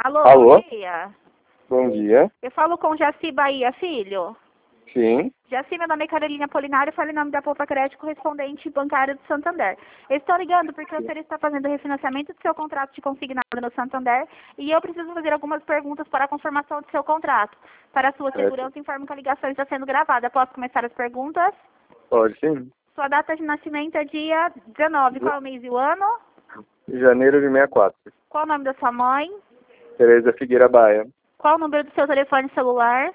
Alô, Alô? bom dia. Bom dia. Eu falo com Jaci Bahia, filho. Sim. Jaci, meu nome é Carolina Polinário, falo em nome da Poupa Crédito, correspondente bancário do Santander. Eu estou ligando porque o senhor está fazendo o refinanciamento do seu contrato de consignado no Santander e eu preciso fazer algumas perguntas para a confirmação do seu contrato. Para a sua Certo. segurança, informo que a ligação está sendo gravada. Posso começar as perguntas? Pode sim. Sua data de nascimento é dia 19. Qual é o mês e o ano? Janeiro de 64. Qual o nome da sua mãe? Tereza Figueira Baia. Qual o número do seu telefone celular?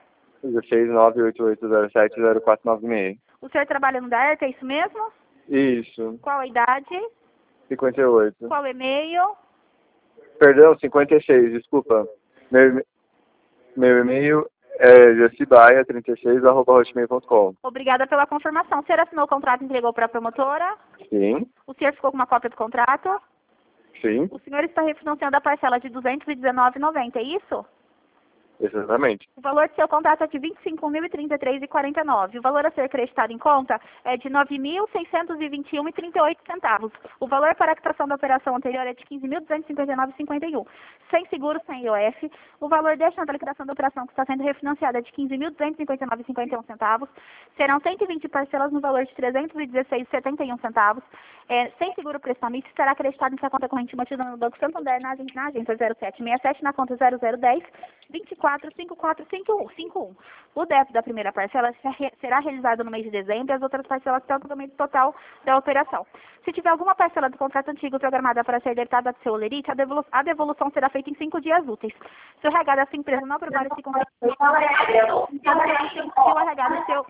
16988070496. O senhor trabalha no DAERT, é isso mesmo? Isso. Qual a idade? 58. Qual o e-mail? Perdão, 56, desculpa. Meu e-mail é jacibaia36@hotmail.com. Obrigada pela confirmação. O senhor assinou o contrato e entregou para a promotora? Sim. O senhor ficou com uma cópia do contrato? Sim. O senhor está refinanciando a parcela de R$ 219,90, é isso? Exatamente. O valor do seu contrato é de R$ 25.033,49. O valor a ser creditado em conta é de R$ 9.621,38. O valor para a quitação da operação anterior é de R$ 15.259,51. Sem seguro, sem IOF. O valor destinado à liquidação da operação que está sendo refinanciada é de R$ 15.259,51. Serão 120 parcelas no valor de R$ 316,71. Sem seguro prestamista, será acreditado em sua conta corrente mantida no Banco Santander na agência 0767, na conta 0010 245451. O débito da primeira parcela será realizado no mês de dezembro e as outras parcelas pelo pagamento total da operação. Se tiver alguma parcela do contrato antigo programada para ser debitada do seu olerite, a devolução será feita em 5 dias úteis. Se o RH da sua empresa não aprovar esse contrato, se o RH do seu...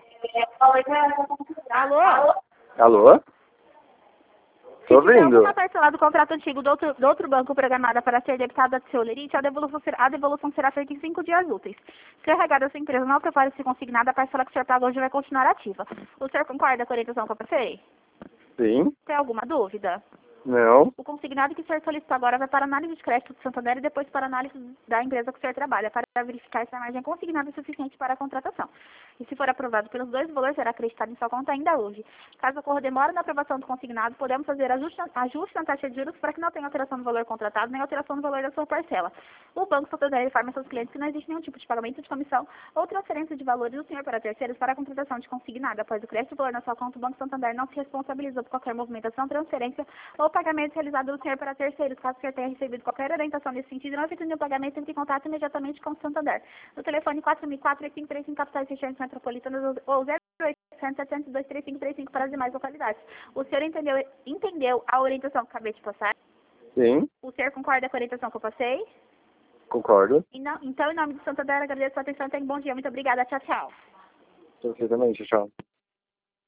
Alô? Alô? Se Tô tiver ouvindo. alguma parcela do contrato antigo do outro banco programada para ser debitada do seu lerite, a devolução será feita em 5 dias úteis. Se o RH da sua empresa não aprovar esse consignado, a parcela que o senhor pagou hoje vai continuar ativa. O senhor concorda com a orientação que eu passei? Sim. Tem alguma dúvida? Não. O consignado que o senhor solicitou agora vai para análise de crédito do Santander e depois para análise da empresa que o senhor trabalha, para verificar se a margem consignada é suficiente para a contratação. E se for aprovado pelos dois, o valor será acreditado em sua conta ainda hoje. Caso ocorra demora na aprovação do consignado, podemos fazer ajuste na taxa de juros para que não tenha alteração no valor contratado, nem alteração no valor da sua parcela. O Banco Santander informa seus clientes que não existe nenhum tipo de pagamento de comissão ou transferência de valores do senhor para terceiros para a contratação de consignado. Após o crédito do valor na sua conta, o Banco Santander não se responsabiliza por qualquer movimentação, transferência ou pagamento realizado do senhor para terceiros. Caso o senhor tenha recebido qualquer orientação nesse sentido e não efetue nenhum pagamento, entre em contato imediatamente com o Santander. No telefone 4004-8535, capitais regiões metropolitanas ou 0800-702-3535 para as demais localidades. O senhor entendeu a orientação que acabei de passar? Sim. O senhor concorda com a orientação que eu passei? Concordo. Então, em nome do Santander, agradeço a sua atenção. Tenha um bom dia. Muito obrigada. Tchau, tchau. Perfeitamente, tchau.